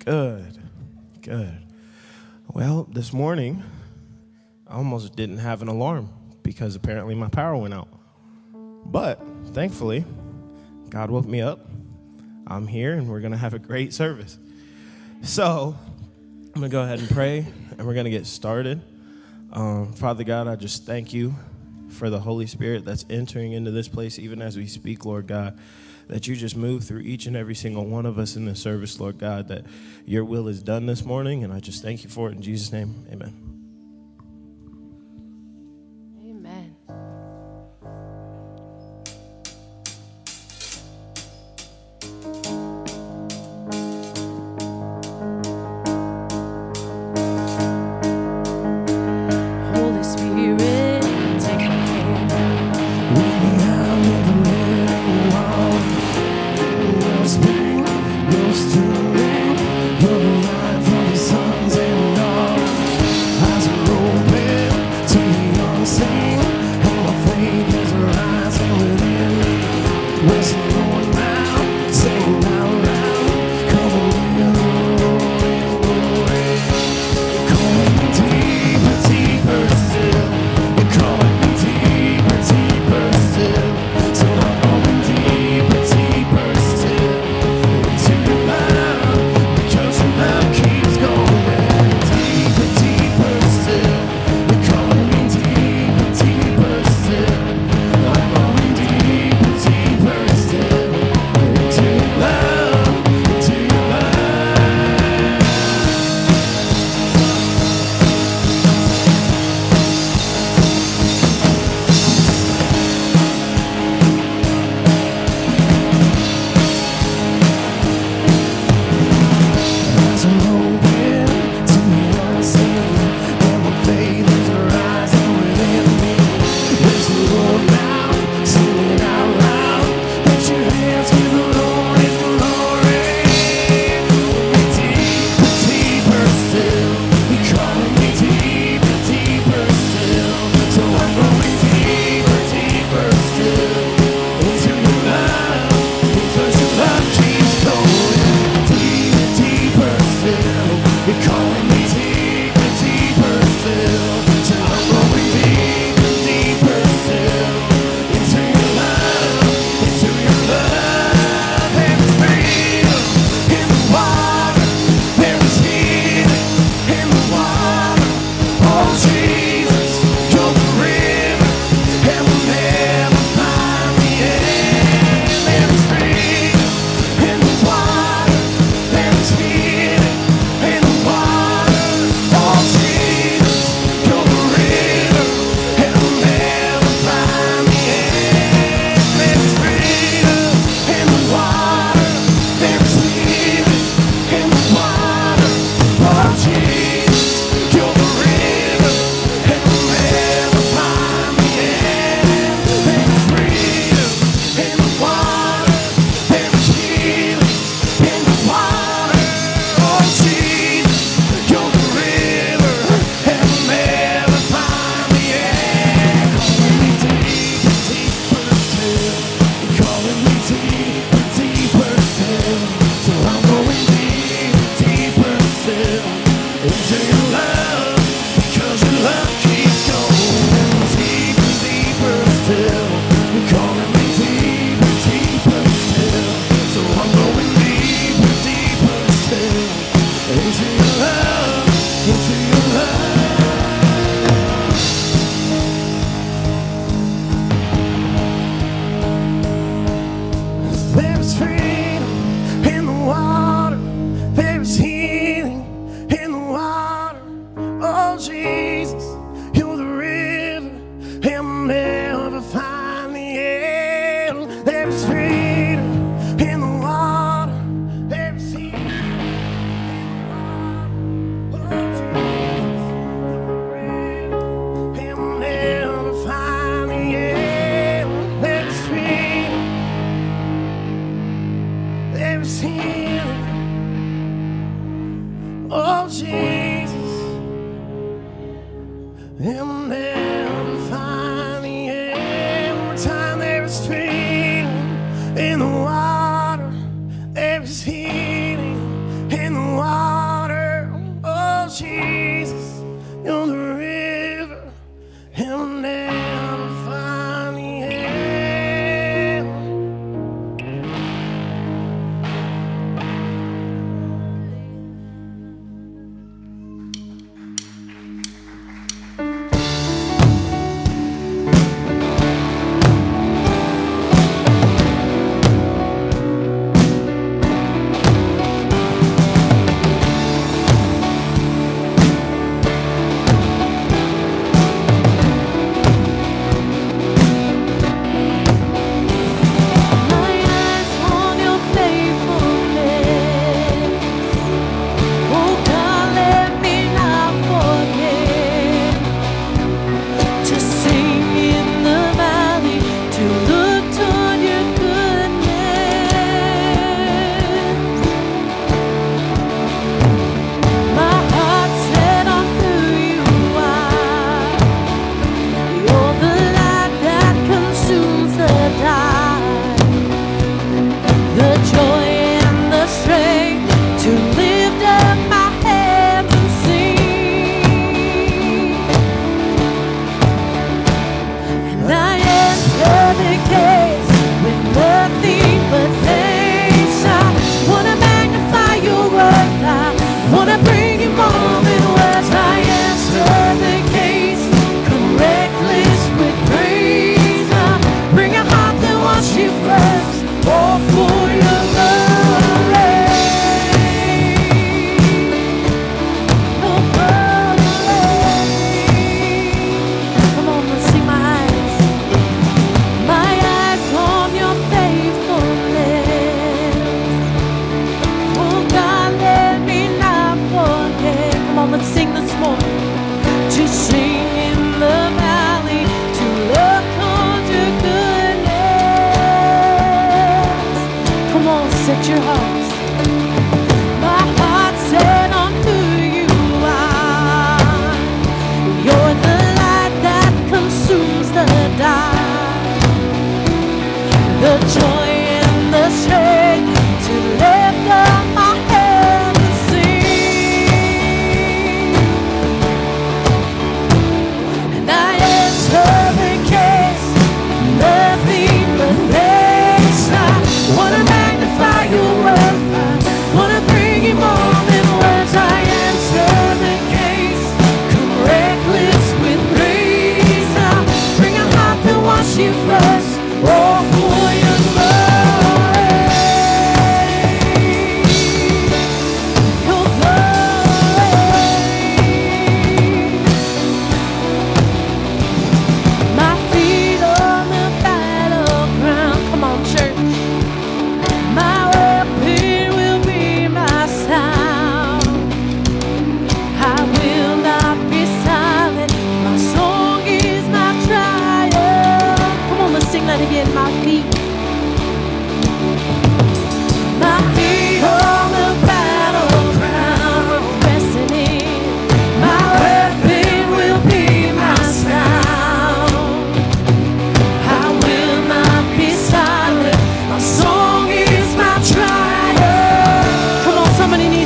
Good, good. Well, this morning, I almost didn't have an alarm because apparently my power went out. But thankfully, God woke me up. I'm here, and we're going to have a great service. So I'm going to go ahead and pray, and we're going to get started. Father God, I just thank you for the Holy Spirit that's entering into this place, even as we speak, Lord God, that you just move through each and every single one of us in this service, Lord God, that your will is done this morning, and I just thank you for it in Jesus' name. Amen. Amen. Holy Spirit, take control. Lead me out of the living water. Your spirit, your strength, your life for the sons and daughters. Eyes are open to the unseen, and my faith is rising within me. Bless the Lord now, sing out loud, come and live in glory. Calling me deeper, deeper still. You're calling me deeper, deeper still. So I'm going deeper, deeper still into your love, because your love keeps going deeper, deeper still. You're calling me deeper, deeper still. I'm going deeper, deeper still into your love, into your love. Eyes are open to the unseen, and my faith is rising within me. Bless the Lord now, sing it out loud. Let your hands give the Lord His glory. Calling me deeper, deeper still. You're calling me deeper, deeper still. So I'm going deeper, deeper still into your love, because your love keeps going deeper, deeper still. You're calling me deeper, deeper still. So I'm going deeper, deeper still into your love, into your love. There's freedom in the water. There's healing in the water. Oh Jesus, you're the river, and will never find the end. There's freedom in the water. There's healing in the water. Oh Jesus, you're the river, and will never find the end. There's freedom in the water. There's healing in the water. Oh Jesus, you're the river, and will never find the end. There's freedom in the water. There's healing in the water. Oh Jesus, you're the river, and will never find the end. Calling me deeper, deeper still. You're calling me deeper, deeper still. So I'm going deeper, deeper still into your love, because your love keeps going deeper, deeper still. You're calling me deeper, deeper still. So I'm going deeper, deeper still into your love, into your love. There's freedom in the water. There's healing in the water. Oh Jesus, you're the river, and we'll never find the end. There's freedom in the water. There's healing in the water. Oh Jesus, you're the river, and we'll never find the end. There's freedom. There's healing. Oh Jesus, and we'll never find the end. One more time. There's freedom in the water. There's healing in the water.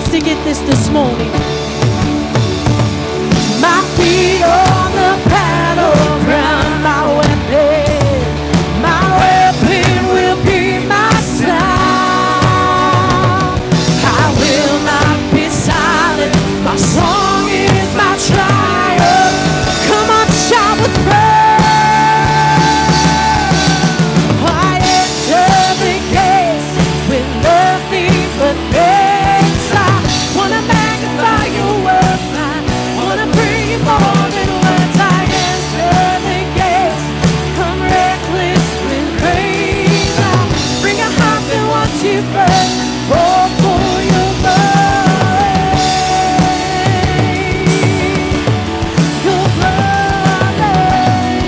needs to get this morning. My feet on the battleground, my weapon will be my sound. I will not be silent. My song is my triumph. Come on, shout with praise. I enter the gates with nothing but praise. I wanna magnify your words. I wanna bring you more than words. I enter the gates, come reckless with praise. I bring a heart that wants you first. Oh, for your glory, your glory.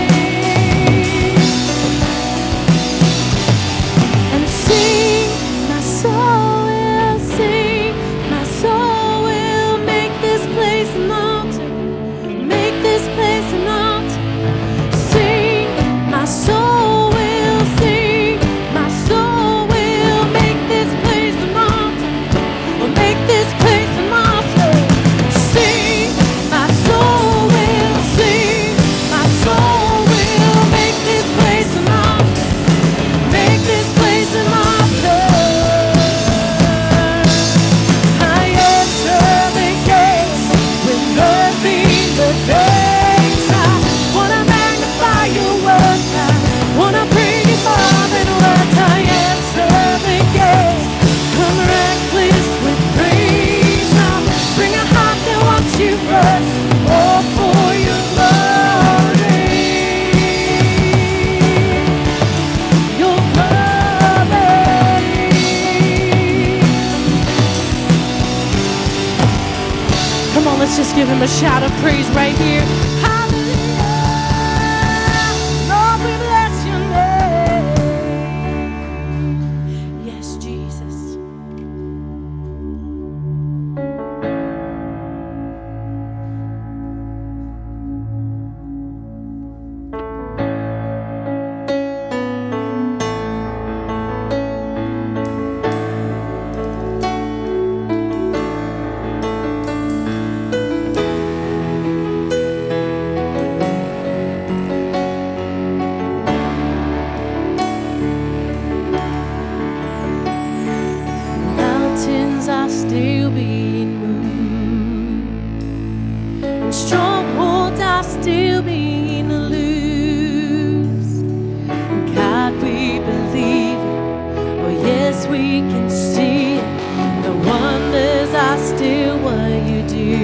And sing, my soul will sing, my soul will make this place an altar, make this place an altar. Sing, my soul will sing, my soul will make this place an altar, will make this place an altar. Sing, my soul will sing, my soul will make this place an altar, make this place an altar. I enter the gates with nothing but praise. I wanna magnify your words. I wanna bring you more than words. I enter the gates, come reckless with praise. I'll bring a heart that wants you first. Oh, for your glory, your glory. Come on, let's just give him a shout of praise right here. Hallelujah. Lord, we bless your name. Yes, Jesus. Mountains are still being moved, and strongholds are still being loosed. God, we believe it. Oh, yes, we can see it. The wonders are still what you do,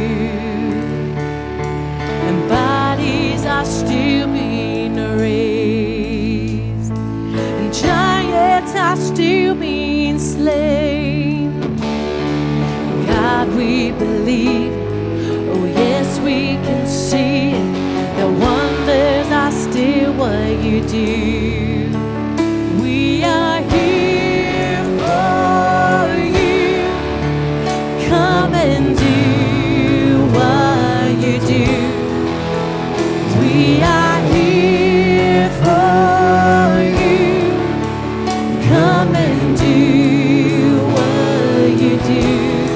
and bodies are still being raised, and giants are still being slain. God, we believe it. Oh, yes, we can see it. The wonders are still what you do. We are here for you. Come and do what you do. We are here for you. Come and do what you do.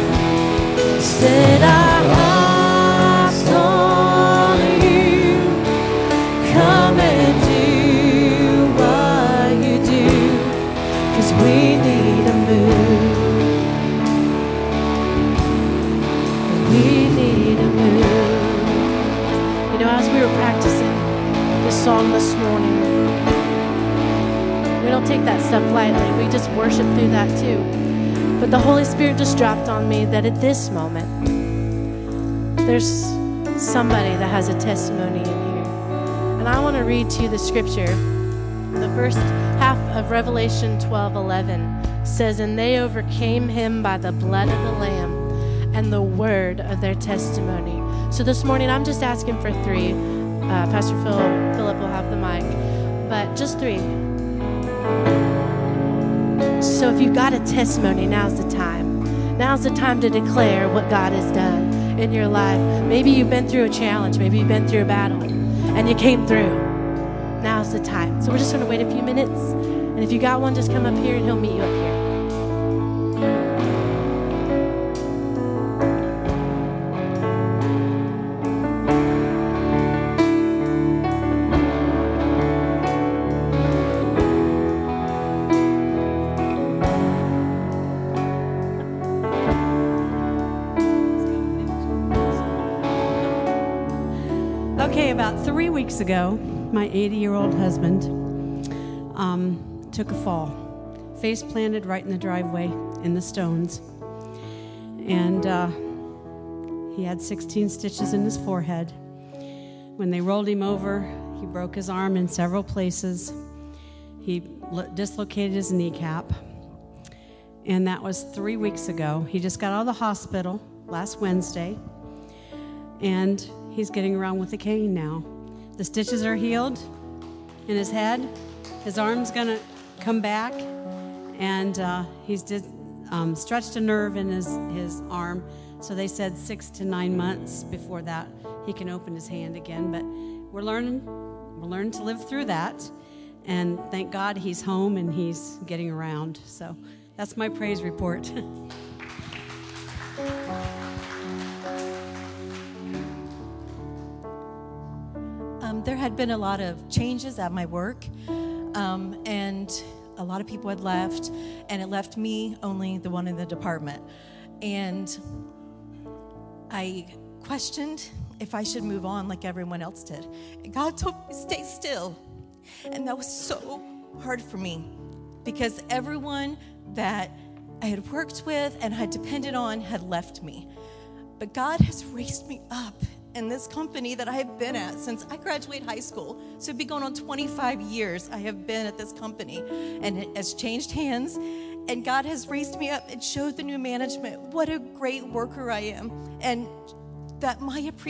Set our hearts on you. Come and do what you do. 'Cause we need a move. We need a move. You know, as we were practicing this song this morning, we don't take that stuff lightly. We just worship through that too. But the Holy Spirit just dropped on me that at this moment, there's somebody that has a testimony in here. And I want to read to you the scripture. The first half of Revelation 12:11 says, "And they overcame him by the blood of the Lamb and the word of their testimony." So this morning, I'm just asking for three. Pastor Philip will have the mic, but just three. So if you've got a testimony, now's the time. Now's the time to declare what God has done in your life. Maybe you've been through a challenge. Maybe you've been through a battle and you came through. Now's the time. So we're just going to wait a few minutes. And if you got one, just come up here and he'll meet you up here. Okay, about 3 weeks ago, my 80-year-old husband took a fall, face planted right in the driveway in the stones. And he had 16 stitches in his forehead. When they rolled him over, he broke his arm in several places. He dislocated his kneecap. And that was 3 weeks ago. He just got out of the hospital last Wednesday. And he's getting around with a cane now. The stitches are healed in his head. His arm's going to come back. And he's stretched a nerve in his arm. So they said 6 to 9 months before that he can open his hand again. But we're learning to live through that. And thank God he's home and he's getting around. So that's my praise report. There had been a lot of changes at my work, and a lot of people had left, and it left me only the one in the department. And I questioned if I should move on like everyone else did. And God told me to stay still. And that was so hard for me because everyone that I had worked with and had depended on had left me. But God has raised me up in this company that I have been at since I graduated high school. So it'd be going on 25 years I have been at this company, and it has changed hands. And God has raised me up and showed the new management what a great worker I am, and that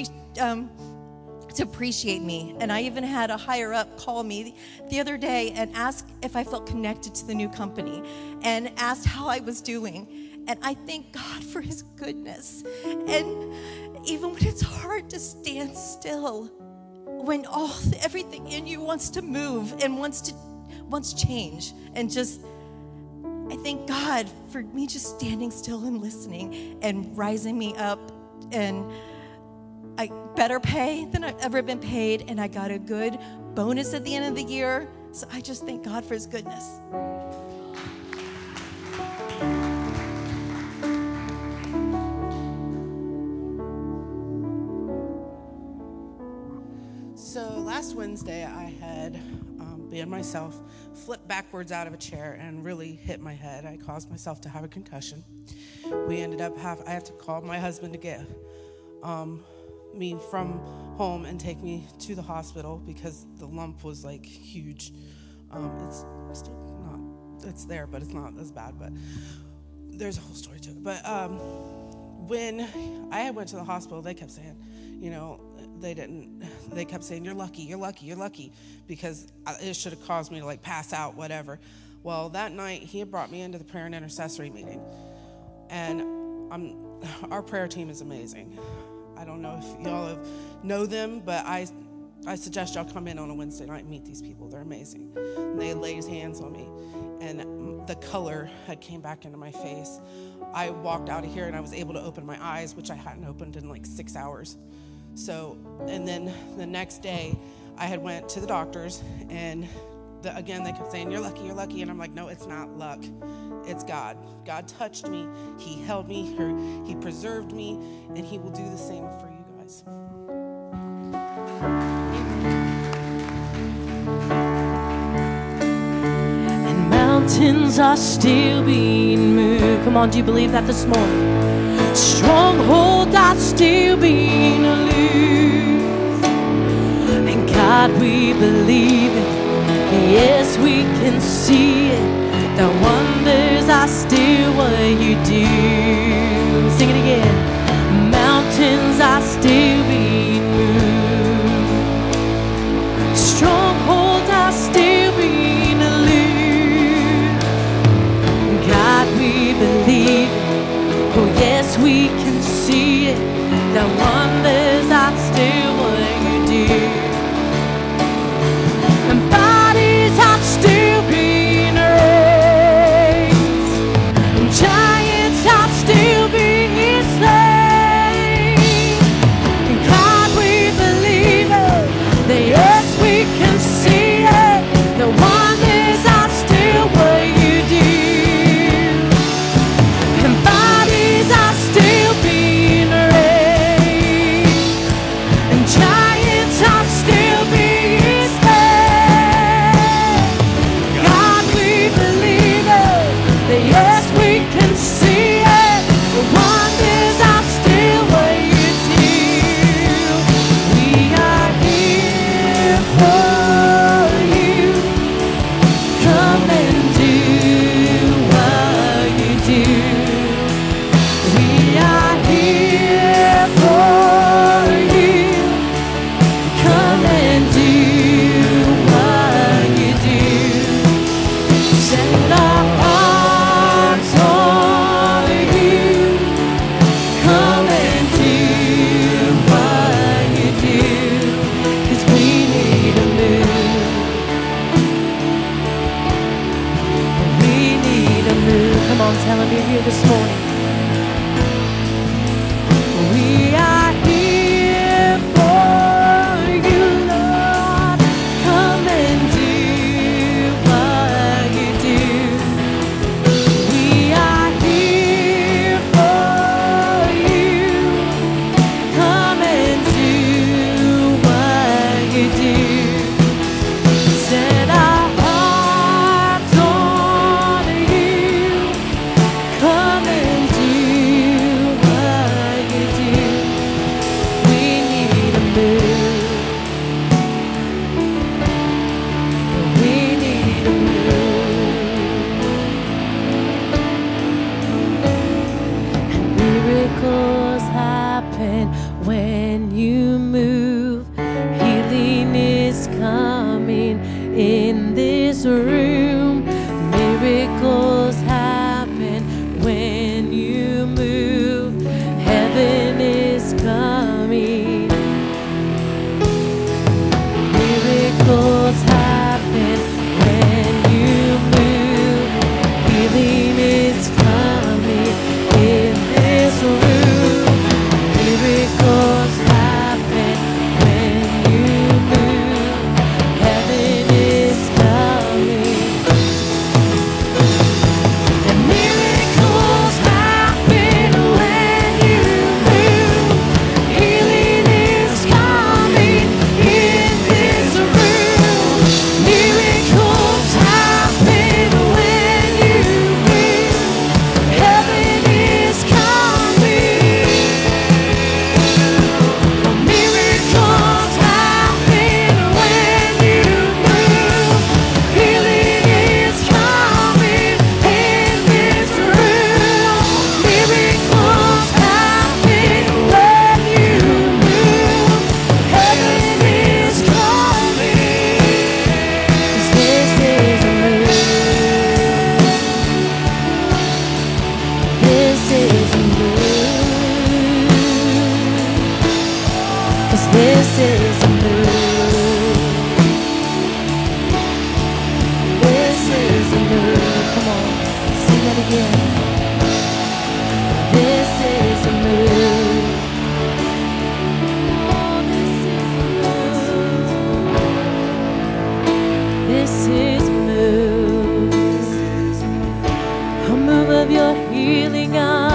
to appreciate me. And I even had a higher up call me the other day and ask if I felt connected to the new company and asked how I was doing. And I thank God for his goodness. And even when it's hard to stand still, when everything in you wants to move and wants change, and just, I thank God for me just standing still and listening and rising me up. And I better pay than I've ever been paid, and I got a good bonus at the end of the year. So I just thank God for his goodness. So last Wednesday, I had been myself, flipped backwards out of a chair and really hit my head. I caused myself to have a concussion. We ended up I have to call my husband to get me from home and take me to the hospital because the lump was like huge. It's still not, it's there, but it's not as bad, but there's a whole story to it. But when I went to the hospital, they kept saying, they kept saying, you're lucky, because it should have caused me to like pass out, whatever. Well, that night he had brought me into the prayer and intercessory meeting, and our prayer team is amazing. I don't know if y'all know them, but I suggest y'all come in on a Wednesday night and meet these people. They're amazing. And they laid hands on me, and the color had came back into my face. I walked out of here, and I was able to open my eyes, which I hadn't opened in like 6 hours. So, and then the next day, I had went to the doctors, and again, they kept saying, you're lucky. And I'm like, no, it's not luck. It's God. God touched me. He held me. He preserved me. And he will do the same for you guys. And mountains are still being moved. Come on, do you believe that this morning? Strongholds are still being loosed. And God, we believe it. Yes, we can see it. The wonders are still what you do. Sing it again. Mountains are still being moved. Strongholds are still being loosed. God, we believe it. Oh, yes, we can see it. The wonders are still what you do. And bodies are still being raised. And giants are still being slain. And God, we believe it. That yes, we can see it. The wonders are still what you do. And bodies are still being raised. And giants are when you move. Healing is coming in this room. Miracles happen when you move. Heaven is coming. Miracles happen when you move. Healing is coming in this room. Miracles happen when you move. Heaven is coming. And miracles happen when you move. Healing is coming in this room. Miracles happen when you move. Heaven is coming. Miracles happen when you move. Healing is coming in this room. Miracles happen when you move. Heaven is coming. 'Cause this is a move. This is a move. 'Cause this is a move. This is a move. Come on, sing that again. This is a move. Oh, this is a move. This is a move. A move of your healing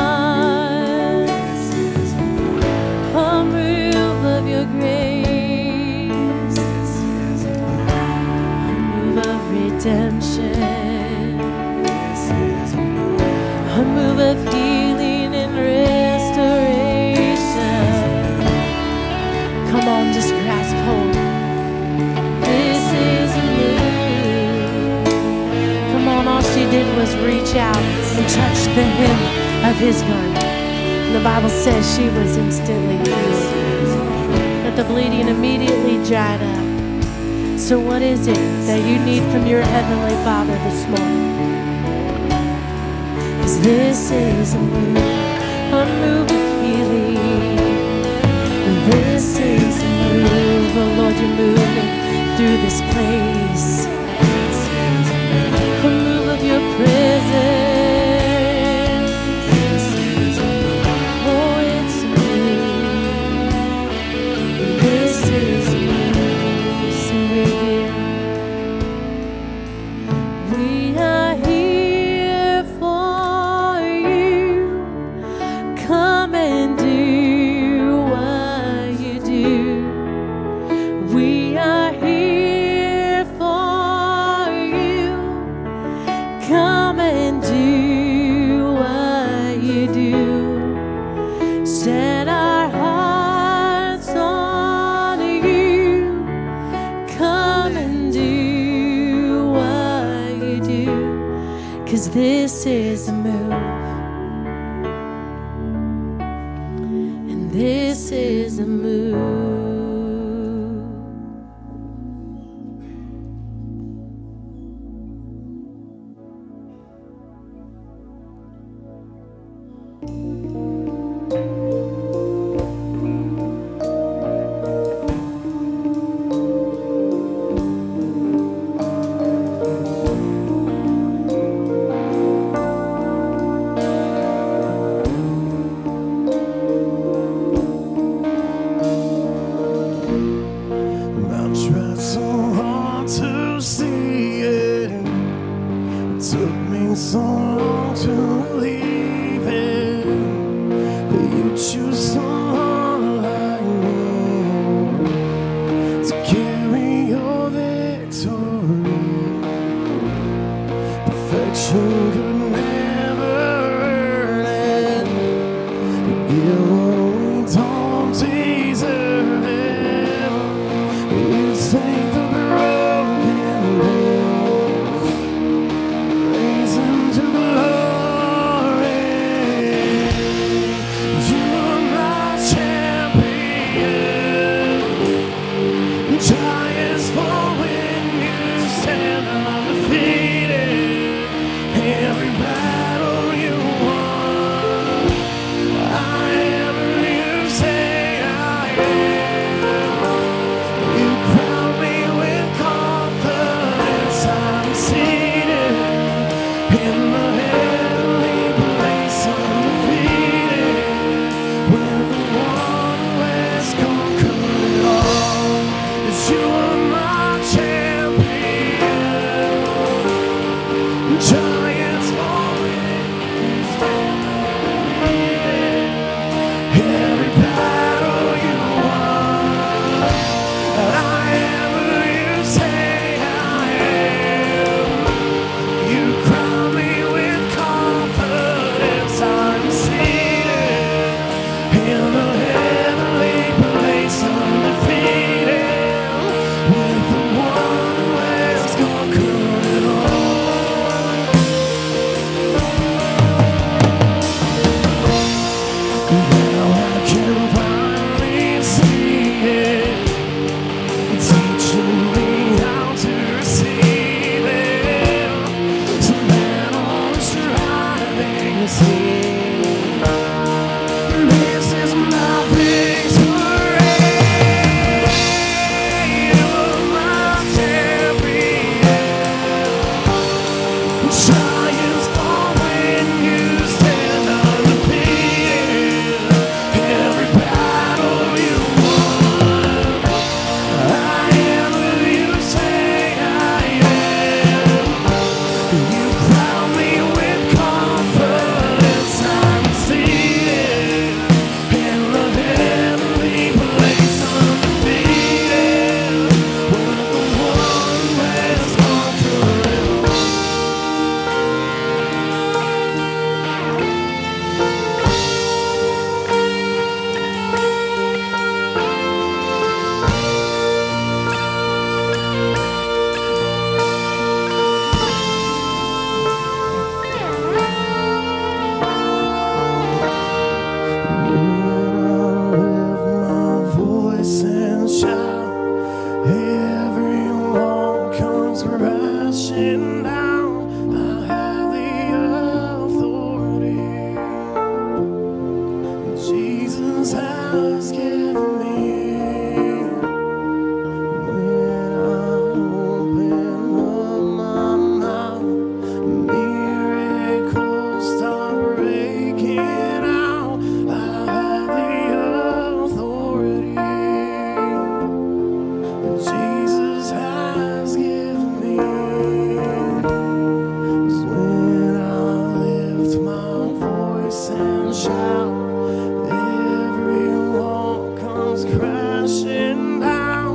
eyes. A move of your grace. A move of redemption. A move of healing and restoration. Come on, just grasp hold. This is a move. Come on, all she did was reach out and touch the hem of his garment. And the Bible says she was instantly healed. That the bleeding immediately dried up. So what is it that you need from your Heavenly Father this morning? 'Cause this is a move of healing. And this is a move, oh Lord, you're moving through this place. A move of your presence. Oh, it's a move. This is a move. So we're here. We are here for you. Come and do what you do. We are here for you. Come and do what you do. Set our hearts on you. Come and do what you do. 'Cause this is a move. And this is a move. I tried so hard to see it. It took me so long to believe it. That you choose someone like me to carry your victory. Perfection could never earn it. You don't deserve it. You take the broken bits, raise them to glory. You are my Jesus has given me. When I open up my mouth, miracles start breaking out. I have the authority that Jesus has given me. 'Cause when I lift my voice and shout, every wall comes crashing down.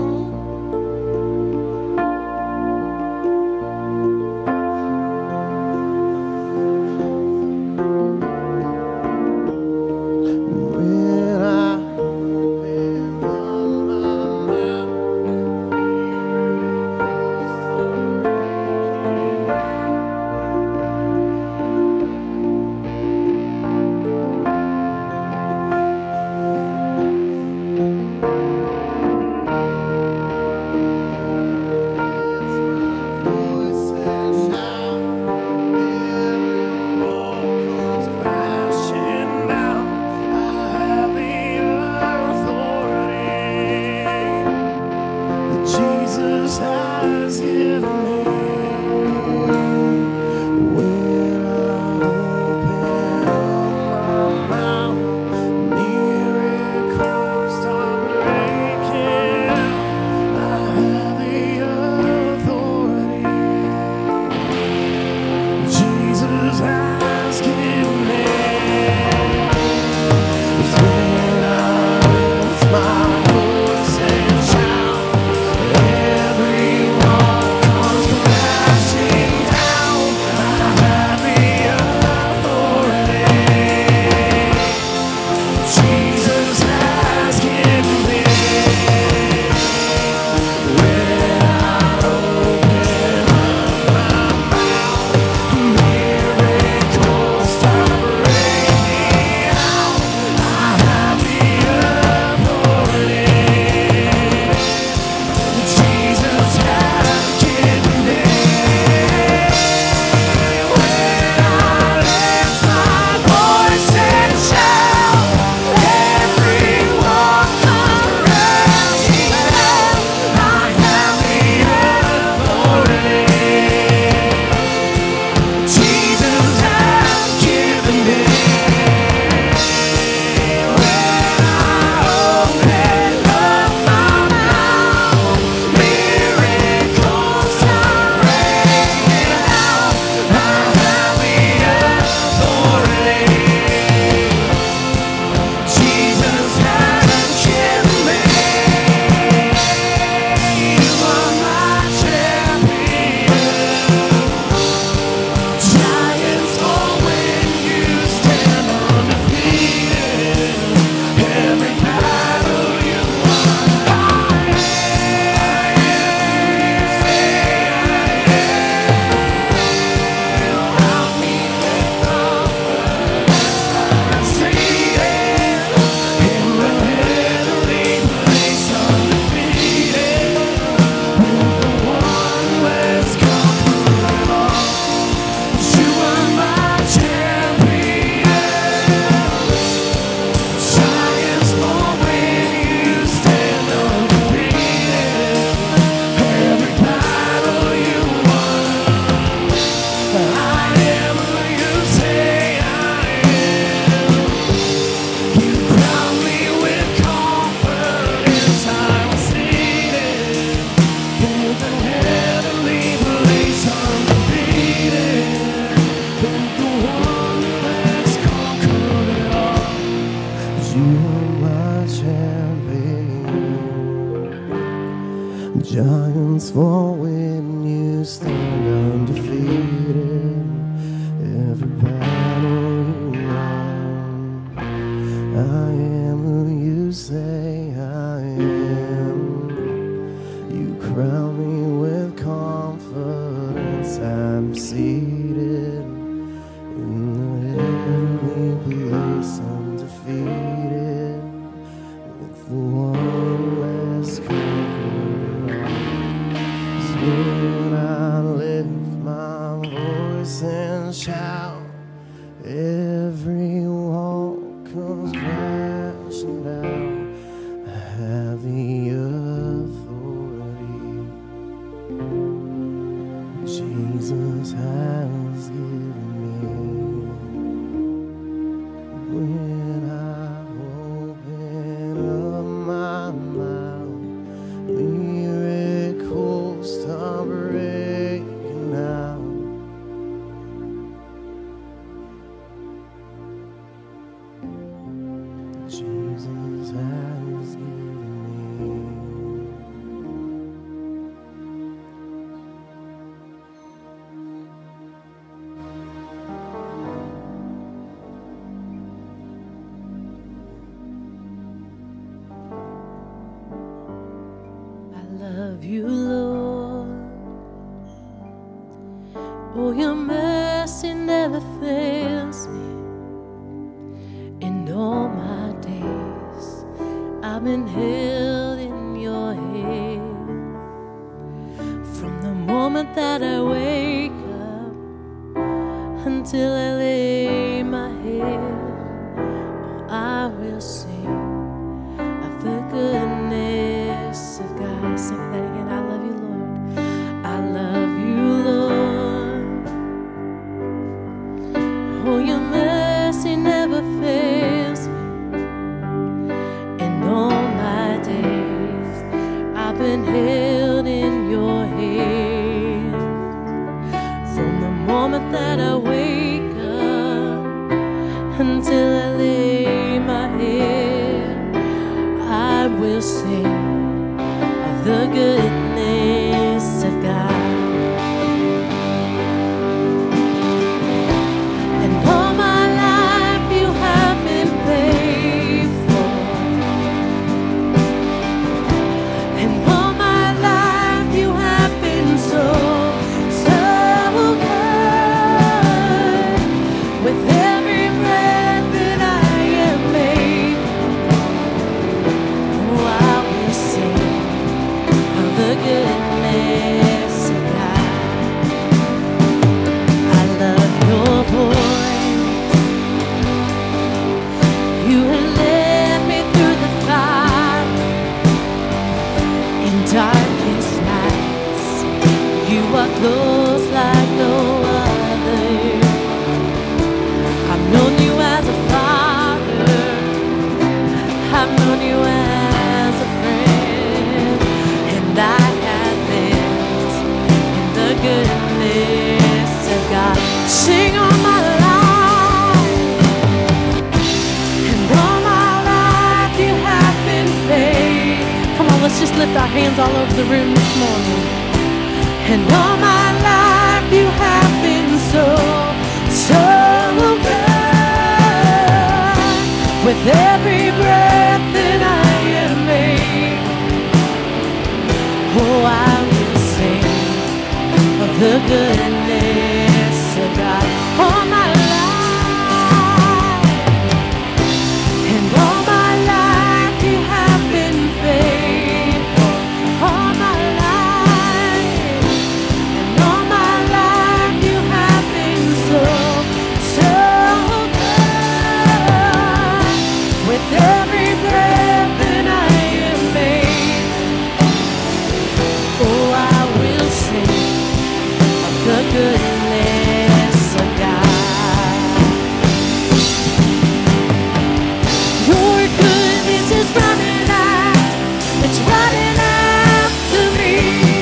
When I open up my mouth, voice and shout, every wall comes crashing down. I have the authority that Jesus has given me. When I open up my mouth, miracles start breaking out. I have the authority Jesus has given me. 'Cause when I lift my voice and shout, every wall comes crashing down. I have the authority Jesus has given me. When I open up my mouth, miracles start breaking out. I have the authority Jesus has given me. When I lift my voice and shout, every wall comes crashing down. I have the authority Jesus has given me. When I open up my mouth, miracles start breaking out. I have the authority Jesus has given me. You are my champion. Giants fall when you stand undefeated. Every battle you won, I am who you say I am. Crown me with confidence, I'm seated in the heavenly place, undefeated, with the one who has conquered all. You are my champion. Giants fall when you stand undefeated. Every battle you won, I am who you say I am. You crown me with confidence. I'm seated in the heavenly place, undefeated, with the one who has conquered it all. You are my champion. Giants fall when you stand undefeated. Every battle you won, I am who you say I am. You crown me with confidence. I'm seated in the heavenly place, undefeated, with the one who has conquered it all. 'Cause when I lift my voice and shout, every wall comes crashing down. love you, Lord. Oh, your mercy never fails me. In all my days, I've been held in your hand. From the moment that I wake up until I lay my head, I will sing of the goodness of God. Sing that again. I love you, Lord. I love you, Lord. Oh, your mercy never fails me. In all my days, I've been held in your hand. From the moment that I wake up until I lay my head, I will sing of the goodness of God. And all my life you have been faithful. And all my life you have been so, so good. With every breath that I am made, oh, I will sing of the goodness of God. I love your voice. You have led me through the fire in darkest nights. You are close like no other. I've known you as a father. I've known you as a friend. And I have lived in the goodness of God. Sing all my life. And all my life you have been faithful. Come on, let's just lift our hands all over the room this morning. And all my life you have been so, so good. With every breath that I am made, oh, I will sing of the goodness of God. All my life, and all my life you have been faithful. All my life, and all my life you have been so, so good. With every breath that I am made, oh, I will sing of the goodness of God. Your goodness is running out, it's running after me.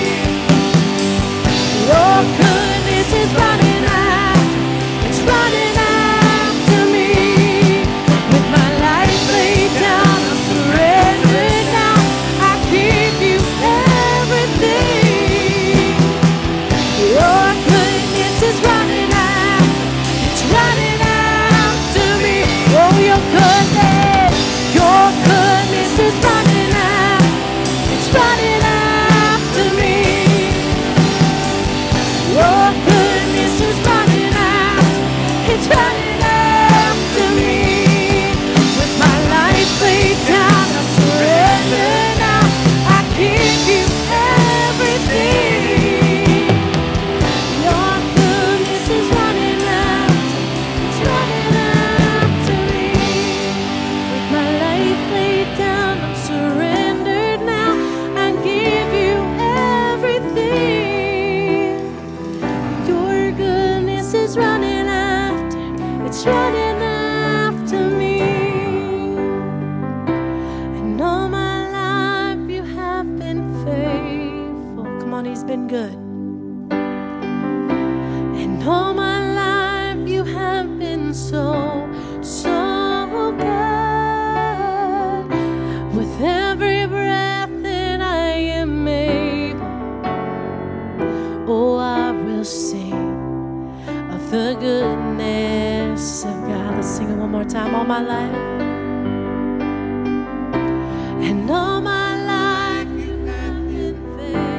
Your goodness is running out, it's running after me. With my life laid down, I'm surrendered now. I give you everything. Your goodness is running out, it's running after me. Oh, your goodness is running out, it's running after me. Your goodness is running out, it's running after me. With my life laid down, I surrender now. I give you everything. Your goodness is running out, it's running after me. With my life laid down, I'm surrendered now. I give you everything. Your goodness is running after, it's running after me. And all my life you have been faithful. Come on, he's been good. And all my life you have been so, so good. With every breath that I am able, oh, I will sing of the goodness of God. Let's sing it one more time. All my life, and all my life you have been faithful.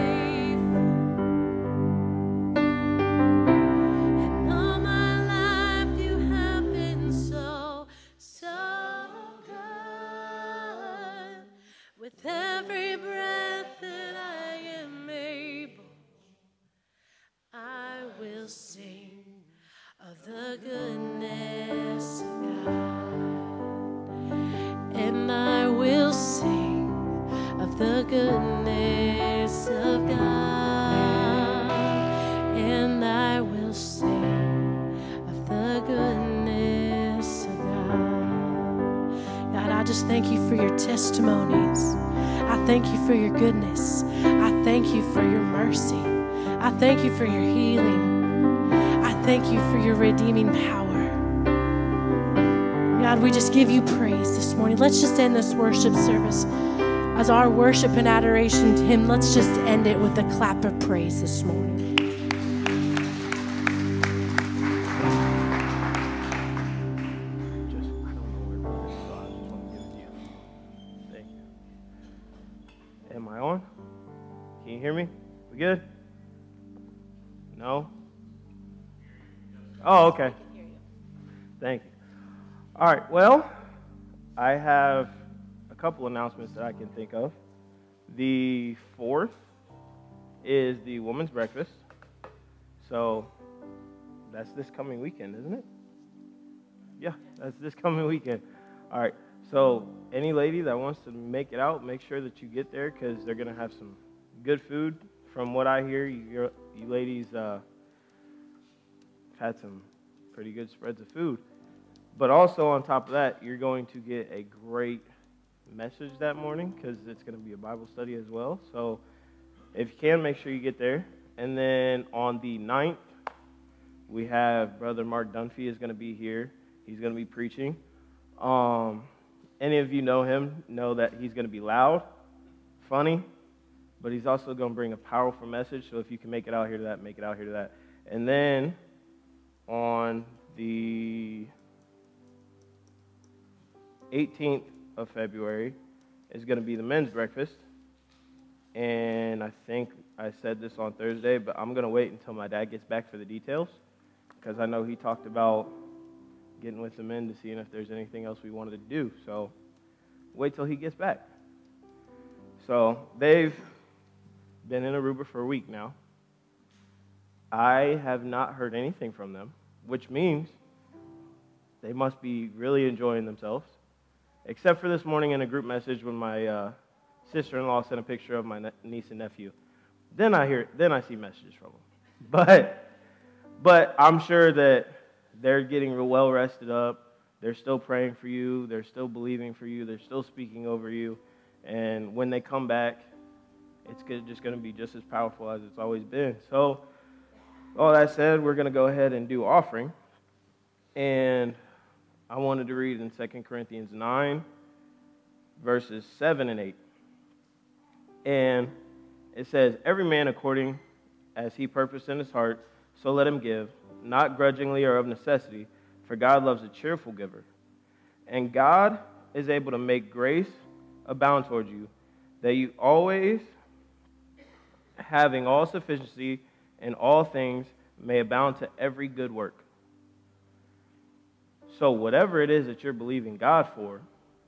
goodness of God, and I will sing of the goodness of God. God, I just thank you for your testimonies. I thank you for your goodness. I thank you for your mercy. I thank you for your healing. I thank you for your redeeming power. God, we just give you praise this morning. Let's just end this worship service as our worship and adoration to him. Let's just end it with a clap of praise this morning. Just, I don't know where it is, so I just want to give it to you. Thank you. Am I on? Can you hear me? We good? No? Oh, okay. Thank you. All right, well, I have a couple announcements that I can think of. The 4th is the women's breakfast. So that's this coming weekend, isn't it? Yeah, that's this coming weekend. All right, so any lady that wants to make it out, make sure that you get there because they're going to have some good food. From what I hear, you ladies have had some pretty good spreads of food. But also on top of that, you're going to get a great message that morning because it's going to be a Bible study as well. So if you can, make sure you get there. And then on the 9th, we have Brother Mark Dunphy is going to be here. He's going to be preaching. Any of you know him, know that he's going to be loud, funny, but he's also going to bring a powerful message. So if you can make it out here to that, make it out here to that. And then on the 18th of February is going to be the men's breakfast. And I think I said this on Thursday, but I'm going to wait until my dad gets back for the details because I know he talked about getting with the men to seeing if there's anything else we wanted to do. So wait till he gets back. So they've been in Aruba for a week now. I have not heard anything from them, which means they must be really enjoying themselves. Except for this morning in a group message when my sister-in-law sent a picture of my niece and nephew. Then I see messages from them. But I'm sure that they're getting well rested up. They're still praying for you. They're still believing for you. They're still speaking over you. And when they come back, it's just going to be just as powerful as it's always been. So all that said, we're going to go ahead and do offering. And I wanted to read in 2 Corinthians 9, verses 7 and 8. And it says, every man according as he purposed in his heart, so let him give, not grudgingly or of necessity, for God loves a cheerful giver. And God is able to make grace abound toward you, that you always, having all sufficiency in all things, may abound to every good work. So whatever it is that you're believing God for,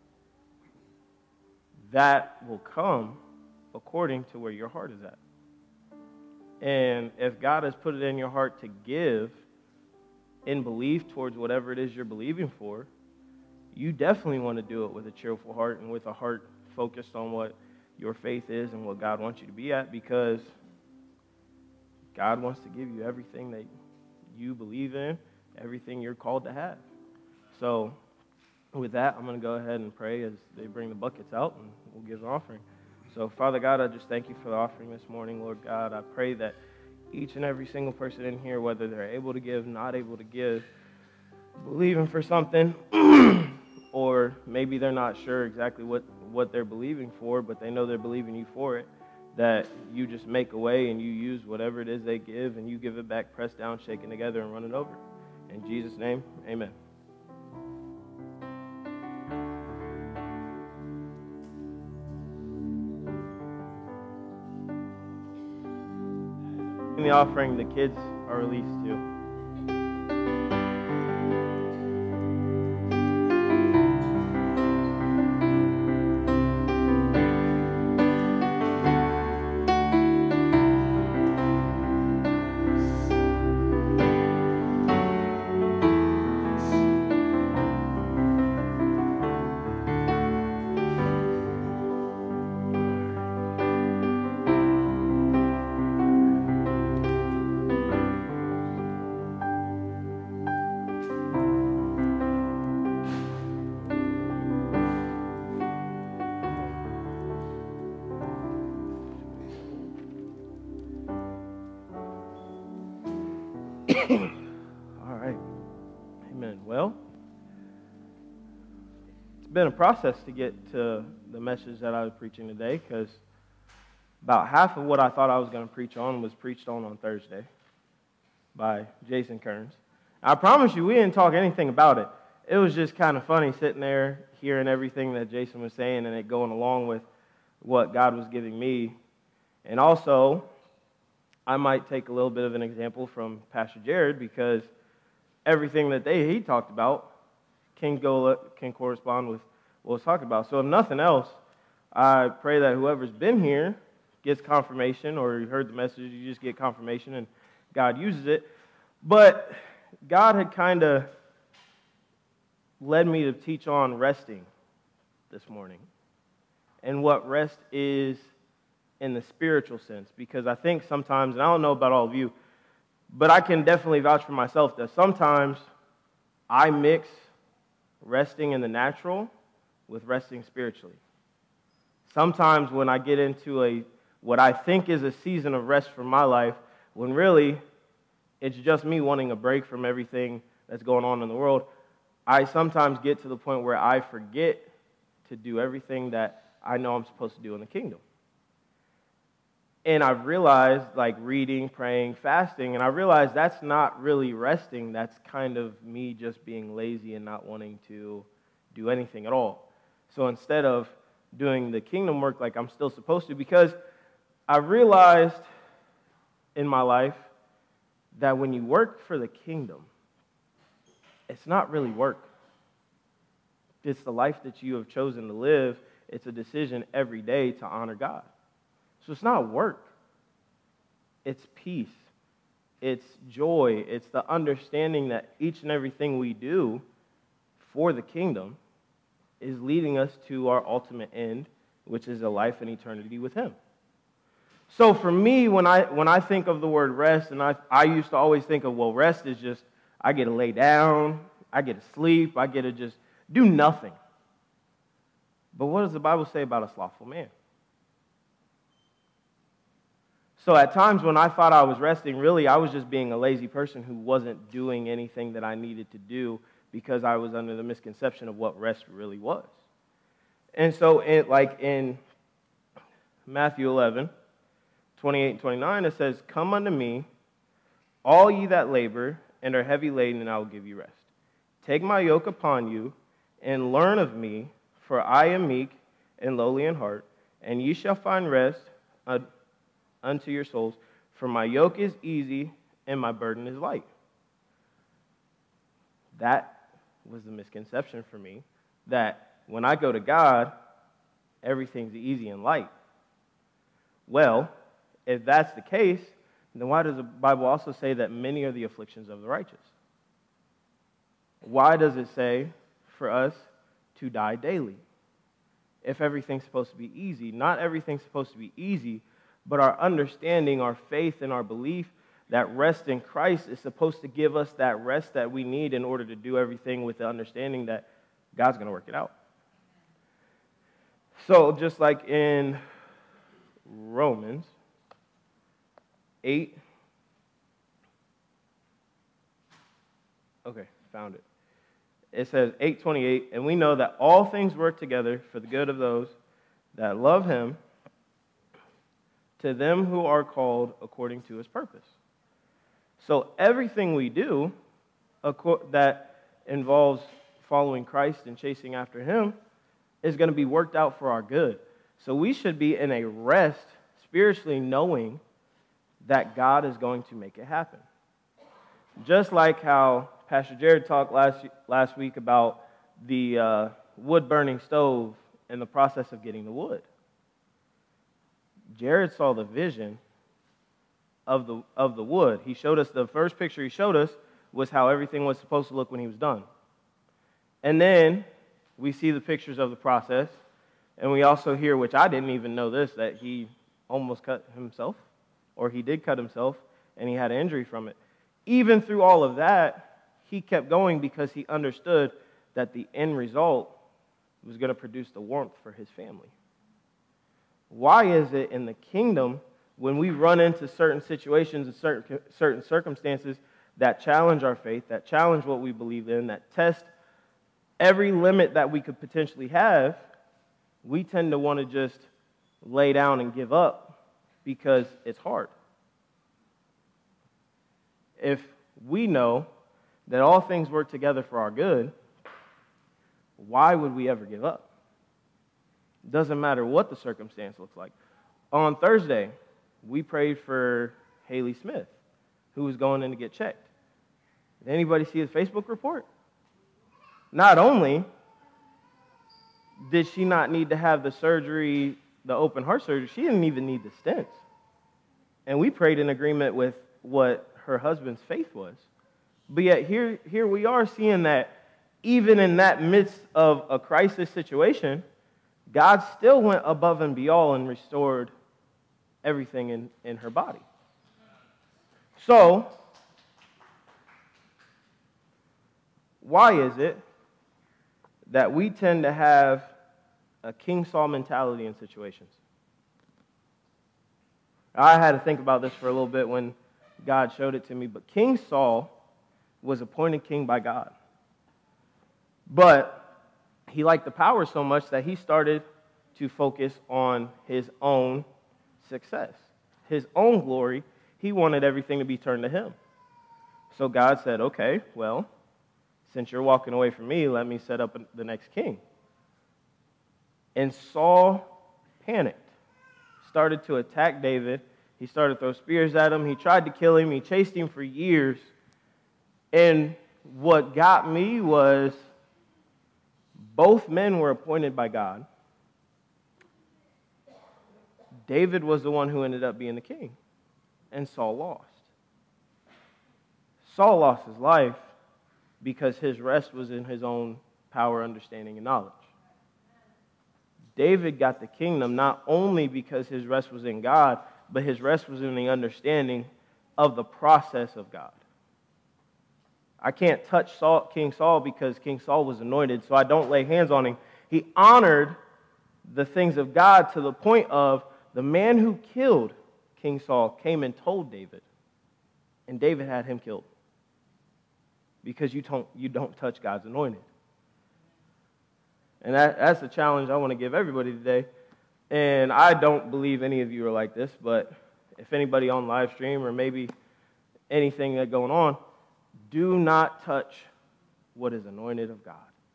that will come according to where your heart is at. And if God has put it in your heart to give in belief towards whatever it is you're believing for, you definitely want to do it with a cheerful heart and with a heart focused on what your faith is and what God wants you to be at, because God wants to give you everything that you believe in, everything you're called to have. So with that, I'm going to go ahead and pray as they bring the buckets out, and we'll give an offering. So, Father God, I just thank you for the offering this morning, Lord God. I pray that each and every single person in here, whether they're able to give, not able to give, believing for something, or maybe they're not sure exactly what they're believing for, but they know they're believing you for it, that you just make a way and you use whatever it is they give and you give it back, pressed down, shaken together, and run it over. In Jesus' name, amen. In the offering, the kids are released too. All right. Amen. Well, it's been a process to get to the message that I was preaching today because about half of what I thought I was going to preach on was preached on Thursday by Jason Kearns. I promise you, we didn't talk anything about it. It was just kind of funny sitting there hearing everything that Jason was saying and it going along with what God was giving me. And also, I might take a little bit of an example from Pastor Jared because everything that he talked about can correspond with what was talked about. So if nothing else, I pray that whoever's been here gets confirmation, or you heard the message, you just get confirmation and God uses it. But God had kind of led me to teach on resting this morning and what rest is in the spiritual sense, because I think sometimes, and I don't know about all of you, but I can definitely vouch for myself that sometimes I mix resting in the natural with resting spiritually. Sometimes when I get into what I think is a season of rest for my life, when really it's just me wanting a break from everything that's going on in the world, I sometimes get to the point where I forget to do everything that I know I'm supposed to do in the kingdom. And I've realized, like reading, praying, fasting, and I realized that's not really resting. That's kind of me just being lazy and not wanting to do anything at all. So instead of doing the kingdom work like I'm still supposed to, because I realized in my life that when you work for the kingdom, it's not really work. It's the life that you have chosen to live. It's a decision every day to honor God. So it's not work. It's peace. It's joy. It's the understanding that each and everything we do for the kingdom is leading us to our ultimate end, which is a life in eternity with Him. So for me, when I think of the word rest, and I used to always think of, well, rest is just, I get to lay down, I get to sleep, I get to just do nothing. But what does the Bible say about a slothful man? So at times when I thought I was resting, really I was just being a lazy person who wasn't doing anything that I needed to do because I was under the misconception of what rest really was. And so in Matthew 11, 28 and 29, it says, "Come unto me, all ye that labor and are heavy laden, and I will give you rest. Take my yoke upon you, and learn of me, for I am meek and lowly in heart, and ye shall find rest unto your souls. For my yoke is easy, and my burden is light." That was the misconception for me, that when I go to God, everything's easy and light. Well, if that's the case, then why does the Bible also say that many are the afflictions of the righteous? Why does it say for us to die daily? If everything's supposed to be easy, not everything's supposed to be easy, but our understanding, our faith, and our belief that rest in Christ is supposed to give us that rest that we need in order to do everything with the understanding that God's going to work it out. So just like in Romans 8, found it. It says 8:28, "And we know that all things work together for the good of those that love Him, to them who are called according to His purpose." So everything we do that involves following Christ and chasing after Him is going to be worked out for our good. So we should be in a rest spiritually, knowing that God is going to make it happen. Just like how Pastor Jared talked last week about the wood-burning stove and the process of getting the wood. Jared saw the vision of the wood. He showed us, the first picture he showed us was how everything was supposed to look when he was done. And then we see the pictures of the process, and we also hear, which I didn't even know this, that he almost cut himself, or he did cut himself, and he had an injury from it. Even through all of that, he kept going because he understood that the end result was going to produce the warmth for his family. Why is it in the kingdom, when we run into certain situations and certain circumstances, that challenge our faith, that challenge what we believe in, that test every limit that we could potentially have, we tend to want to just lay down and give up because it's hard. If we know that all things work together for our good, why would we ever give up? It doesn't matter what the circumstance looks like. On Thursday, we prayed for Haley Smith, who was going in to get checked. Did anybody see his Facebook report? Not only did she not need to have the surgery, the open heart surgery, she didn't even need the stents. And we prayed in agreement with what her husband's faith was. But yet here we are seeing that even in that midst of a crisis situation, God still went above and beyond and restored everything in her body. So, why is it that we tend to have a King Saul mentality in situations? I had to think about this for a little bit when God showed it to me, but King Saul was appointed king by God. But he liked the power so much that he started to focus on his own success, his own glory. He wanted everything to be turned to him. So God said, okay, well, since you're walking away from me, let me set up the next king. And Saul panicked, started to attack David. He started to throw spears at him. He tried to kill him. He chased him for years. And what got me was both men were appointed by God. David was the one who ended up being the king, and Saul lost. Saul lost his life because his rest was in his own power, understanding, and knowledge. David got the kingdom not only because his rest was in God, but his rest was in the understanding of the process of God. I can't touch King Saul because King Saul was anointed, so I don't lay hands on him. He honored the things of God to the point of the man who killed King Saul came and told David, and David had him killed because you don't touch God's anointed. And that's the challenge I want to give everybody today. And I don't believe any of you are like this, but if anybody on live stream or maybe anything that's going on, do not touch what is anointed of God.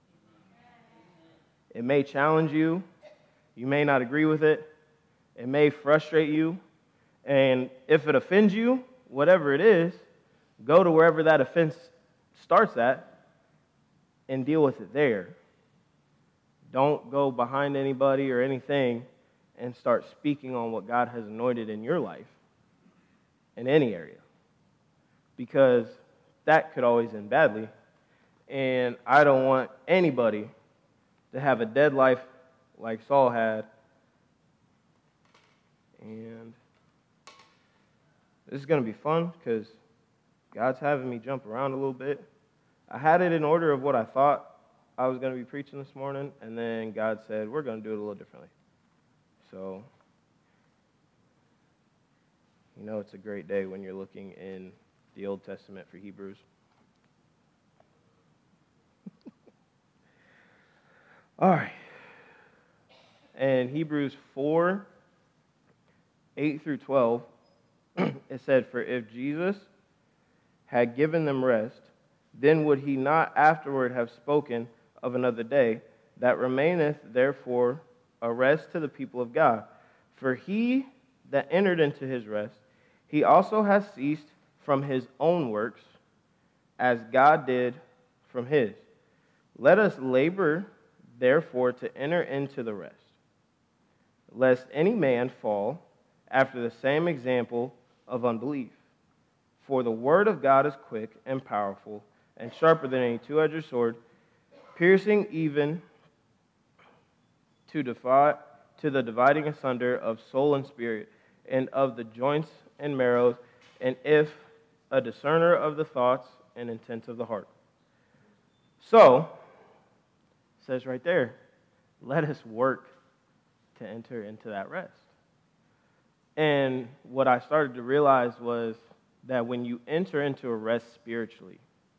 It may challenge you. You may not agree with it. It may frustrate you. And if it offends you, whatever it is, go to wherever that offense starts at and deal with it there. Don't go behind anybody or anything and start speaking on what God has anointed in your life in any area, because that could always end badly. And I don't want anybody to have a dead life like Saul had. And this is going to be fun because God's having me jump around a little bit. I had it in order of what I thought I was going to be preaching this morning, and then God said, we're going to do it a little differently. So, you know, it's a great day when you're looking in the Old Testament for Hebrews. All right. And Hebrews 4, 8 through 12, it said, for if Jesus had given them rest, then would he not afterward have spoken of another day, that remaineth therefore a rest to the people of God? For he that entered into his rest, he also has ceased from his own works, as God did from his. Let us labor, therefore, to enter into the rest, lest any man fall after the same example of unbelief. For the word of God is quick and powerful, and sharper than any two-edged sword, piercing even to the dividing asunder of soul and spirit, and of the joints and marrows, and if a discerner of the thoughts and intents of the heart. So, it says right there, let us work to enter into that rest. And what I started to realize was that when you enter into a rest spiritually,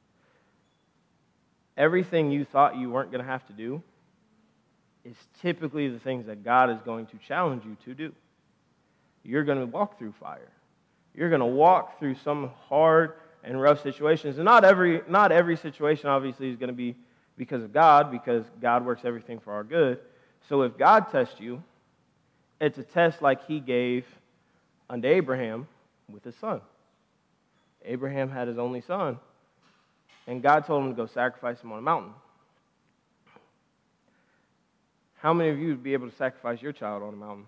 everything you thought you weren't going to have to do is typically the things that God is going to challenge you to do. You're going to walk through fire. You're going to walk through some hard and rough situations. And not every situation, obviously, is going to be because of God, because God works everything for our good. So if God tests you, it's a test like he gave unto Abraham with his son. Abraham had his only son, and God told him to go sacrifice him on a mountain. How many of you would be able to sacrifice your child on a mountain?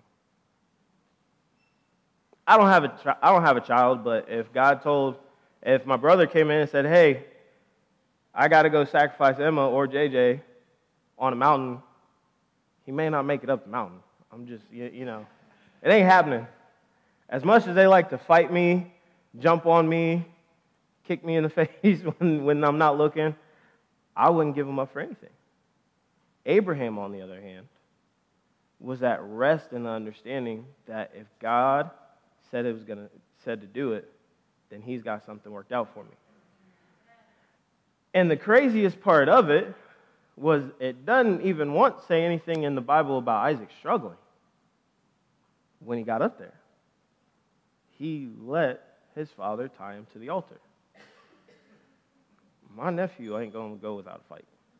I don't have a child, but if my brother came in and said, hey, I got to go sacrifice Emma or JJ on a mountain, he may not make it up the mountain. I'm just, it ain't happening. As much as they like to fight me, jump on me, kick me in the face when I'm not looking, I wouldn't give them up for anything. Abraham, on the other hand, was at rest in the understanding that if God said to do it, then he's got something worked out for me. And the craziest part of it was it doesn't even once say anything in the Bible about Isaac struggling when he got up there. He let his father tie him to the altar. My nephew ain't going to go without a fight.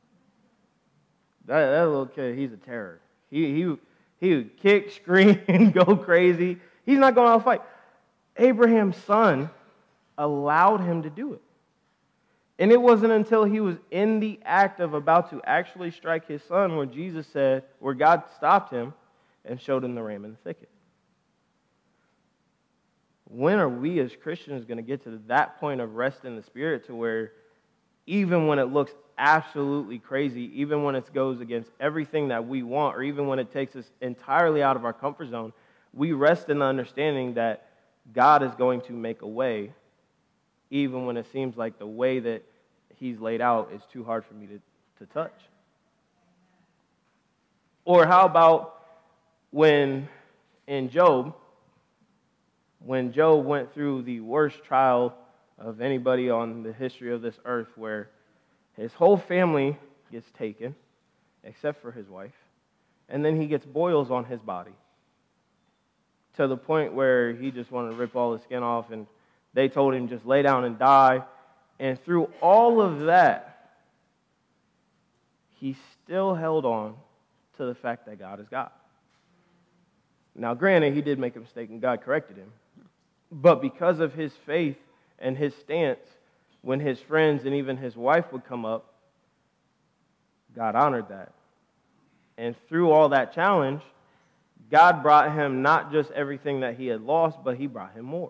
That little kid, he's a terror. He would kick, scream, go crazy. He's not going out to fight. Abraham's son allowed him to do it. And it wasn't until he was in the act of about to actually strike his son where God stopped him and showed him the ram in the thicket. When are we as Christians going to get to that point of rest in the Spirit to where even when it looks absolutely crazy, even when it goes against everything that we want, or even when it takes us entirely out of our comfort zone, we rest in the understanding that God is going to make a way, even when it seems like the way that he's laid out is too hard for me to touch. Or how about when Job went through the worst trial of anybody on the history of this earth, where his whole family gets taken, except for his wife, and then he gets boils on his body, to the point where he just wanted to rip all the skin off, and they told him just lay down and die. And through all of that, he still held on to the fact that God is God. Now, granted, he did make a mistake and God corrected him. But because of his faith and his stance, when his friends and even his wife would come up, God honored that. And through all that challenge, God brought him not just everything that he had lost, but he brought him more.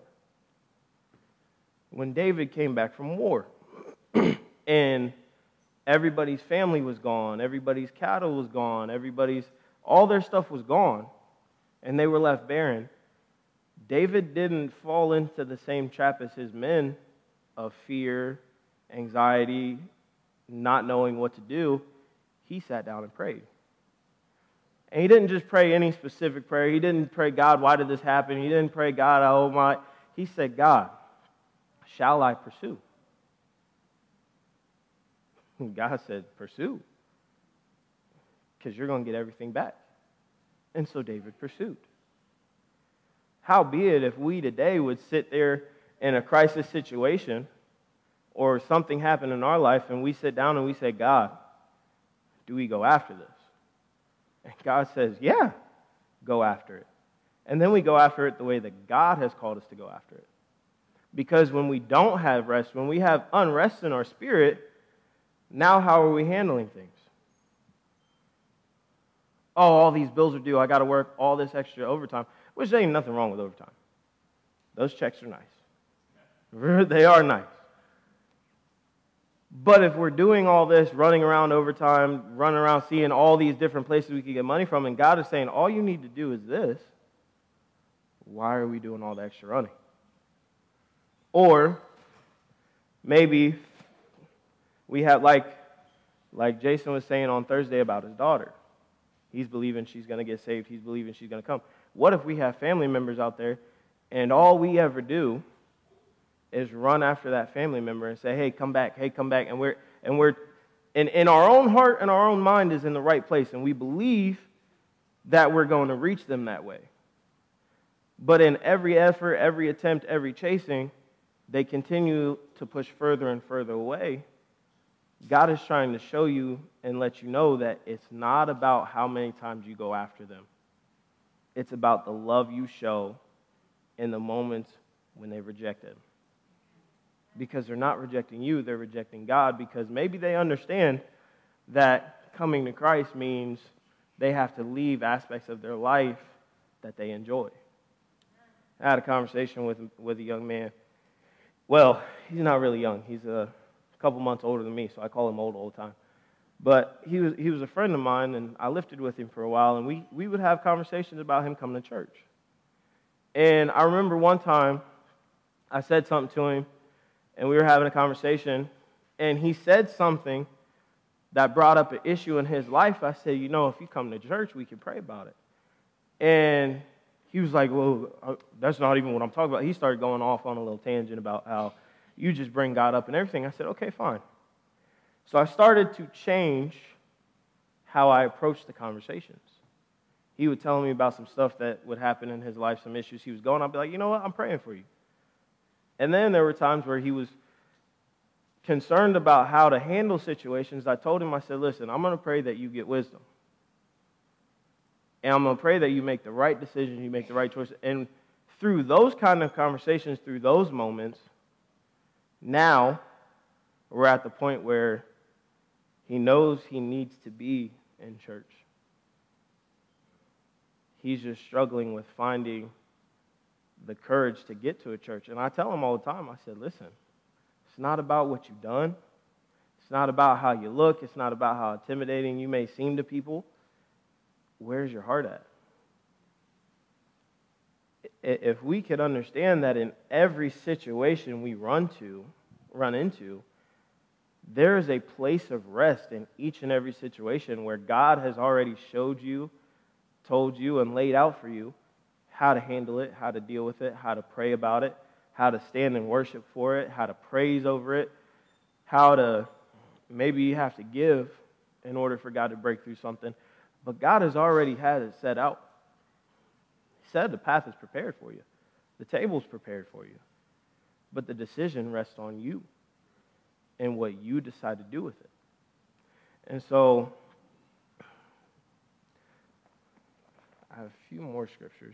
When David came back from war and everybody's family was gone, everybody's cattle was gone, all their stuff was gone, and they were left barren, David didn't fall into the same trap as his men of fear, anxiety, not knowing what to do. He sat down and prayed. And he didn't just pray any specific prayer. He didn't pray, God, why did this happen? He didn't pray, God, oh my. He said, God, shall I pursue? And God said, pursue. Because you're going to get everything back. And so David pursued. Howbeit, if we today would sit there in a crisis situation or something happened in our life and we sit down and we say, God, do we go after this? And God says, yeah, go after it. And then we go after it the way that God has called us to go after it. Because when we don't have rest, when we have unrest in our spirit, now how are we handling things? Oh, all these bills are due. I got to work all this extra overtime, which there ain't nothing wrong with overtime. Those checks are nice. They are nice. But if we're doing all this, running around overtime, running around seeing all these different places we can get money from, and God is saying, all you need to do is this, why are we doing all the extra running? Or maybe we have, like Jason was saying on Thursday about his daughter. He's believing she's going to get saved. He's believing she's going to come. What if we have family members out there, and all we ever do is run after that family member and say, hey, come back, and we're in our own heart and our own mind is in the right place, and we believe that we're going to reach them that way. But in every effort, every attempt, every chasing, they continue to push further and further away. God is trying to show you and let you know that it's not about how many times you go after them. It's about the love you show in the moments when they reject Him. Because they're not rejecting you, they're rejecting God, because maybe they understand that coming to Christ means they have to leave aspects of their life that they enjoy. I had a conversation with a young man. Well, he's not really young. He's a couple months older than me, so I call him old all the time. But he was a friend of mine, and I lifted with him for a while, and we would have conversations about him coming to church. And I remember one time I said something to him, and we were having a conversation, and he said something that brought up an issue in his life. I said, if you come to church, we can pray about it. And he was like, well, that's not even what I'm talking about. He started going off on a little tangent about how you just bring God up and everything. I said, okay, fine. So I started to change how I approached the conversations. He would tell me about some stuff that would happen in his life, some issues he was going on. I'd be like, you know what, I'm praying for you. And then there were times where he was concerned about how to handle situations. I told him, I said, listen, I'm going to pray that you get wisdom. And I'm going to pray that you make the right decision, you make the right choice. And through those kind of conversations, through those moments, now we're at the point where he knows he needs to be in church. He's just struggling with finding the courage to get to a church. And I tell him all the time, I said, listen, it's not about what you've done. It's not about how you look. It's not about how intimidating you may seem to people. Where's your heart at? If we could understand that in every situation we run into, there is a place of rest in each and every situation where God has already showed you, told you, and laid out for you how to handle it, how to deal with it, how to pray about it, how to stand and worship for it, how to praise over it, how to, maybe you have to give in order for God to break through something. But God has already had it set out. He said the path is prepared for you. The table's prepared for you. But the decision rests on you and what you decide to do with it. And so, I have a few more scriptures.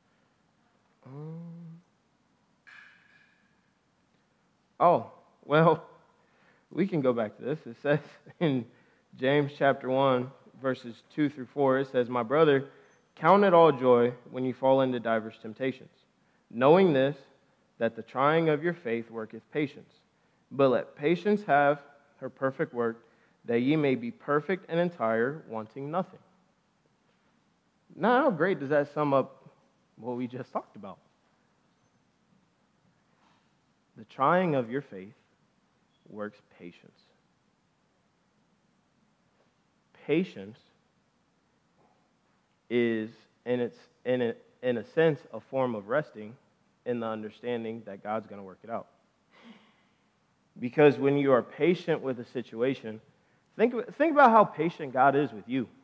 We can go back to this. It says in James chapter 1, verses 2 through 4, it says, my brother, count it all joy when you fall into diverse temptations, knowing this, that the trying of your faith worketh patience. But let patience have her perfect work, that ye may be perfect and entire, wanting nothing. Now, how great does that sum up what we just talked about? The trying of your faith works patience. Patience is, in a sense, a form of resting in the understanding that God's going to work it out. Because when you are patient with a situation, think about how patient God is with you.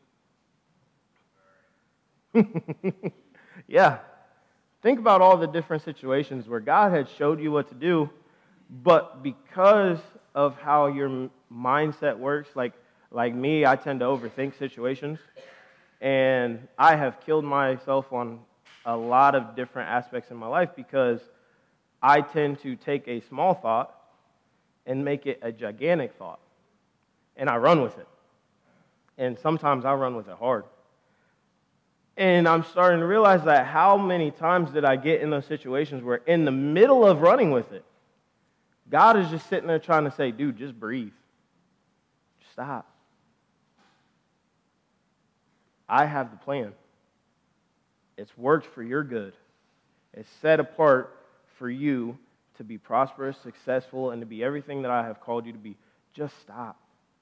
Yeah. Think about all the different situations where God had showed you what to do, but because of how your mindset works, like me, I tend to overthink situations, and I have killed myself on a lot of different aspects in my life because I tend to take a small thought and make it a gigantic thought, and I run with it. And sometimes I run with it hard. And I'm starting to realize that how many times did I get in those situations where in the middle of running with it, God is just sitting there trying to say, dude, just breathe. Just stop. I have the plan. It's worked for your good. It's set apart for you to be prosperous, successful, and to be everything that I have called you to be. Just stop.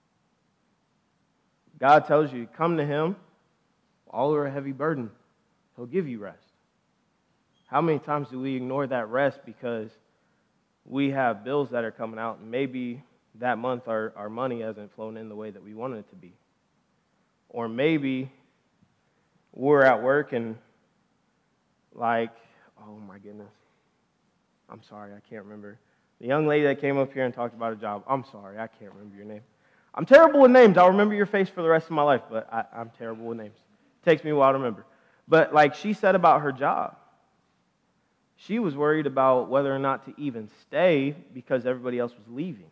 God tells you, come to Him, all who are a heavy burden. He'll give you rest. How many times do we ignore that rest because we have bills that are coming out, and maybe that month our money hasn't flown in the way that we wanted it to be. Or maybe we're at work and like, oh my goodness, I'm sorry, I can't remember. The young lady that came up here and talked about a job, I'm sorry, I can't remember your name. I'm terrible with names. I'll remember your face for the rest of my life, but I'm terrible with names. It takes me a while to remember. But like she said about her job, she was worried about whether or not to even stay because everybody else was leaving.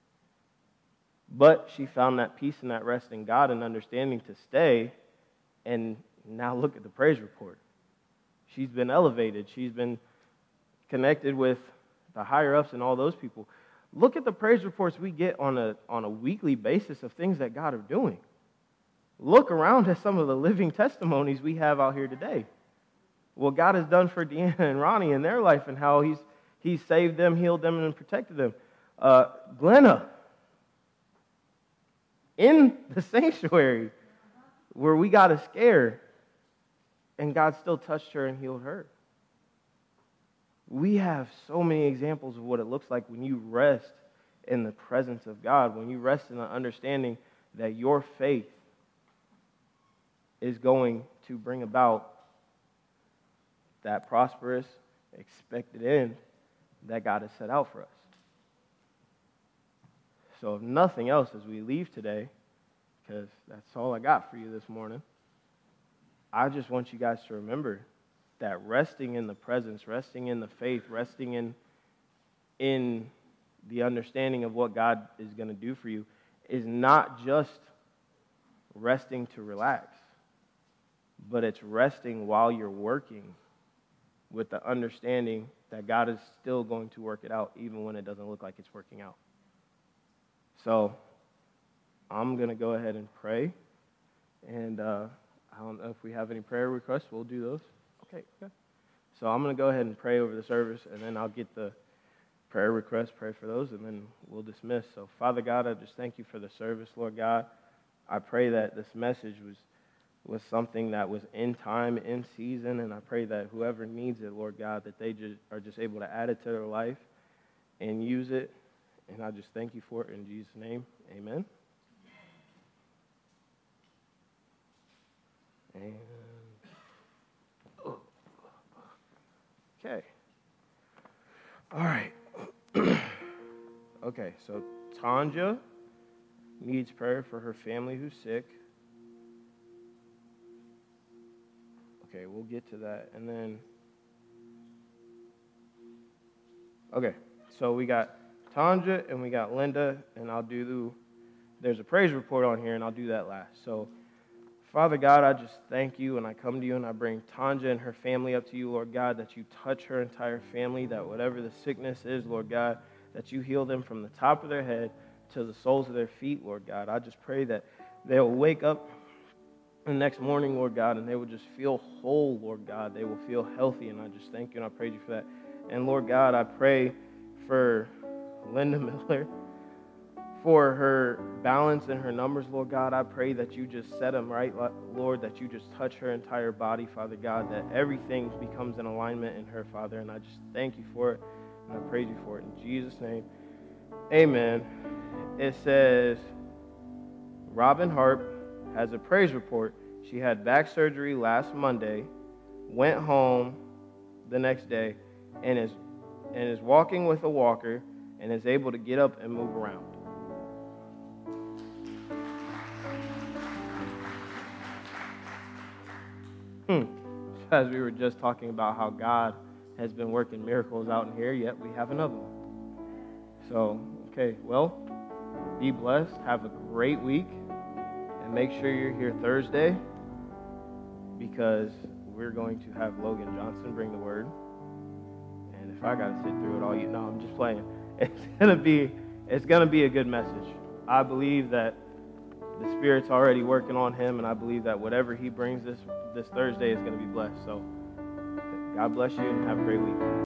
But she found that peace and that rest in God and understanding to stay, and now look at the praise report. She's been elevated. She's been connected with the higher-ups and all those people. Look at the praise reports we get on a weekly basis of things that God are doing. Look around at some of the living testimonies we have out here today. What God has done for Deanna and Ronnie in their life and how He's saved them, healed them, and protected them. Glenna, in the sanctuary where we got a scare, and God still touched her and healed her. We have so many examples of what it looks like when you rest in the presence of God, when you rest in the understanding that your faith is going to bring about that prosperous, expected end that God has set out for us. So if nothing else, as we leave today, because that's all I got for you this morning, I just want you guys to remember that resting in the presence, resting in the faith, resting in the understanding of what God is going to do for you is not just resting to relax, but it's resting while you're working with the understanding that God is still going to work it out even when it doesn't look like it's working out. So I'm going to go ahead and pray, and I don't know if we have any prayer requests. We'll do those. Okay. So I'm going to go ahead and pray over the service, and then I'll get the prayer requests, pray for those, and then we'll dismiss. So, Father God, I just thank you for the service, Lord God. I pray that this message was something that was in time, in season, and I pray that whoever needs it, Lord God, that they are just able to add it to their life and use it. And I just thank you for it in Jesus' name. Amen. And okay. All right. Okay, so Tanja needs prayer for her family who's sick. Okay, we'll get to that. And then, okay, so we got Tanja and we got Linda, and there's a praise report on here, and I'll do that last. So, Father God, I just thank you, and I come to you, and I bring Tanja and her family up to you, Lord God, that you touch her entire family, that whatever the sickness is, Lord God, that you heal them from the top of their head to the soles of their feet, Lord God. I just pray that they'll wake up the next morning, Lord God, and they will just feel whole, Lord God. They will feel healthy, and I just thank you, and I praise you for that. And, Lord God, I pray for Linda Miller, for her balance and her numbers, Lord God. I pray that you just set them right, Lord, that you just touch her entire body, Father God, that everything becomes in alignment in her, Father, and I just thank you for it, and I praise you for it. In Jesus' name, amen. It says, Robin Harp has a praise report. She had back surgery last Monday, went home the next day, and is walking with a walker and is able to get up and move around. As we were just talking about how God has been working miracles out in here, yet we have another one. So, okay, well, be blessed. Have a great week. And make sure you're here Thursday, because we're going to have Logan Johnson bring the word. And if I got to sit through it all, I'm just playing. It's gonna be a good message. I believe that the Spirit's already working on him, and I believe that whatever he brings this Thursday is going to be blessed. So God bless you, and have a great week.